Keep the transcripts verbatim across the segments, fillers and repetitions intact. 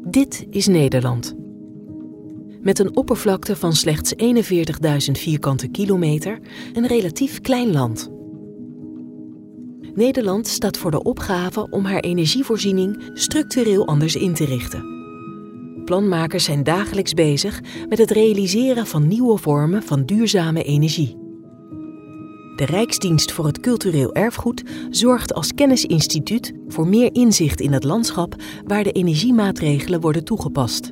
Dit is Nederland. Met een oppervlakte van slechts eenenveertigduizend vierkante kilometer, een relatief klein land. Nederland staat voor de opgave om haar energievoorziening structureel anders in te richten. Planmakers zijn dagelijks bezig met het realiseren van nieuwe vormen van duurzame energie. De Rijksdienst voor het Cultureel Erfgoed zorgt als kennisinstituut voor meer inzicht in het landschap waar de energiemaatregelen worden toegepast.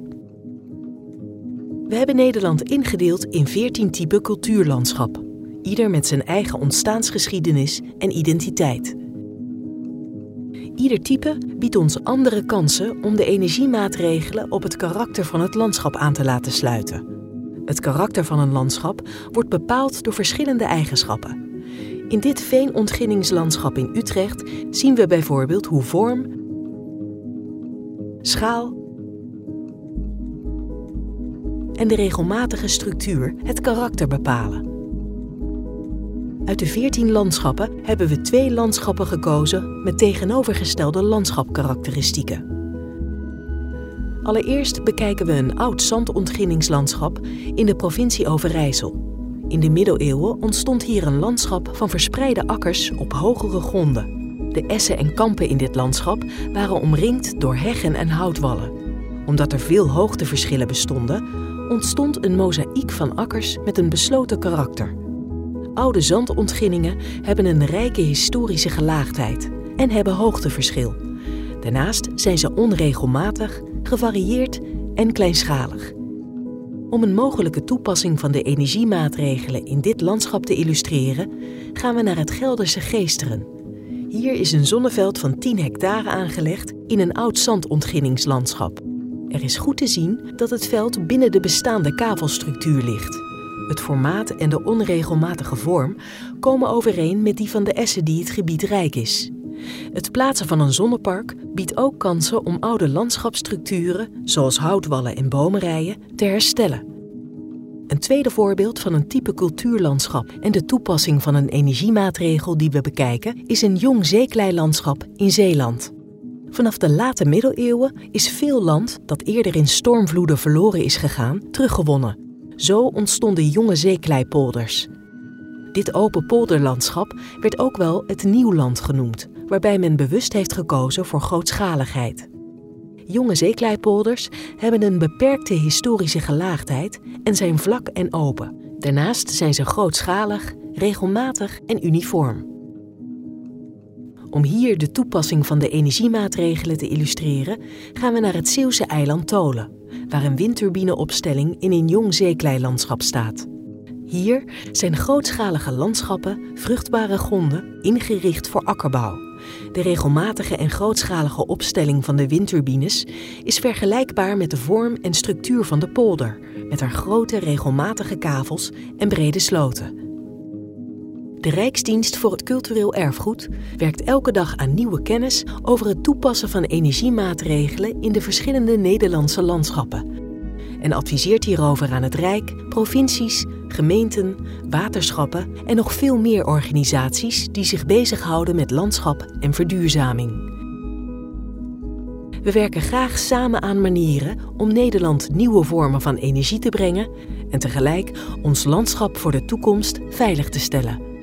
We hebben Nederland ingedeeld in veertien typen cultuurlandschap, ieder met zijn eigen ontstaansgeschiedenis en identiteit. Ieder type biedt ons andere kansen om de energiemaatregelen op het karakter van het landschap aan te laten sluiten. Het karakter van een landschap wordt bepaald door verschillende eigenschappen. In dit veenontginningslandschap in Utrecht zien we bijvoorbeeld hoe vorm, schaal en de regelmatige structuur het karakter bepalen. Uit de veertien landschappen hebben we twee landschappen gekozen met tegenovergestelde landschapkarakteristieken. Allereerst bekijken we een oud zandontginningslandschap in de provincie Overijssel. In de middeleeuwen ontstond hier een landschap van verspreide akkers op hogere gronden. De essen en kampen in dit landschap waren omringd door heggen en houtwallen. Omdat er veel hoogteverschillen bestonden, ontstond een mozaïek van akkers met een besloten karakter. Oude zandontginningen hebben een rijke historische gelaagdheid en hebben hoogteverschil. Daarnaast zijn ze onregelmatig, gevarieerd en kleinschalig. Om een mogelijke toepassing van de energiemaatregelen in dit landschap te illustreren, gaan we naar het Gelderse Geesteren. Hier is een zonneveld van tien hectare aangelegd in een oud zandontginningslandschap. Er is goed te zien dat het veld binnen de bestaande kavelstructuur ligt. Het formaat en de onregelmatige vorm komen overeen met die van de essen die het gebied rijk is. Het plaatsen van een zonnepark biedt ook kansen om oude landschapsstructuren, zoals houtwallen en bomenrijen, te herstellen. Een tweede voorbeeld van een type cultuurlandschap en de toepassing van een energiemaatregel die we bekijken is een jong zeekleilandschap in Zeeland. Vanaf de late middeleeuwen is veel land dat eerder in stormvloeden verloren is gegaan, teruggewonnen. Zo ontstonden jonge zeekleipolders. Dit open polderlandschap werd ook wel het Nieuwland genoemd, waarbij men bewust heeft gekozen voor grootschaligheid. Jonge zeekleipolders hebben een beperkte historische gelaagdheid en zijn vlak en open. Daarnaast zijn ze grootschalig, regelmatig en uniform. Om hier de toepassing van de energiemaatregelen te illustreren, gaan we naar het Zeeuwse eiland Tholen, waar een windturbineopstelling in een jong zeekleilandschap staat. Hier zijn grootschalige landschappen, vruchtbare gronden, ingericht voor akkerbouw. De regelmatige en grootschalige opstelling van de windturbines is vergelijkbaar met de vorm en structuur van de polder, met haar grote regelmatige kavels en brede sloten. De Rijksdienst voor het Cultureel Erfgoed werkt elke dag aan nieuwe kennis over het toepassen van energiemaatregelen in de verschillende Nederlandse landschappen en adviseert hierover aan het Rijk, provincies, gemeenten, waterschappen en nog veel meer organisaties die zich bezighouden met landschap en verduurzaming. We werken graag samen aan manieren om Nederland nieuwe vormen van energie te brengen en tegelijk ons landschap voor de toekomst veilig te stellen.